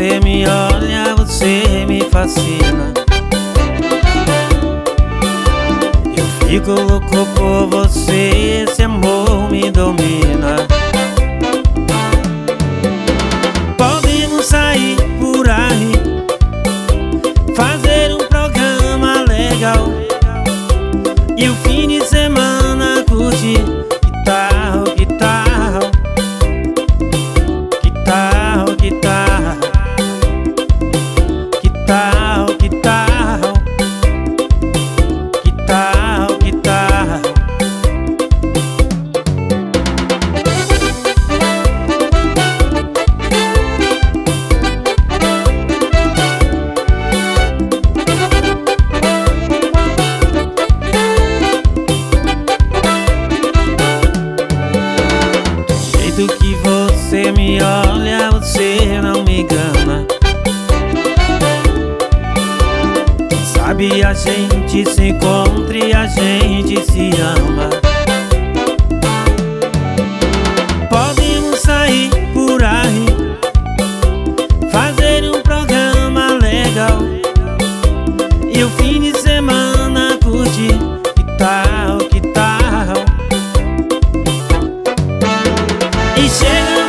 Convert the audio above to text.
você me olha, você me fascina. Eu fico louco por você, esse amor me domina. Podemos sair por aí, fazer um programa legal e o fim de semana curtir. Que tal, que tal? Que tal, que tal? Que tal, que tal? Que tal, que tal? Do que você me olha, você não me engana. Quem sabe a gente se encontra e a gente se ama. Podemos sair por aí, fazer um programa legal e o fim de semana curtir. Que tal, que tal? E chega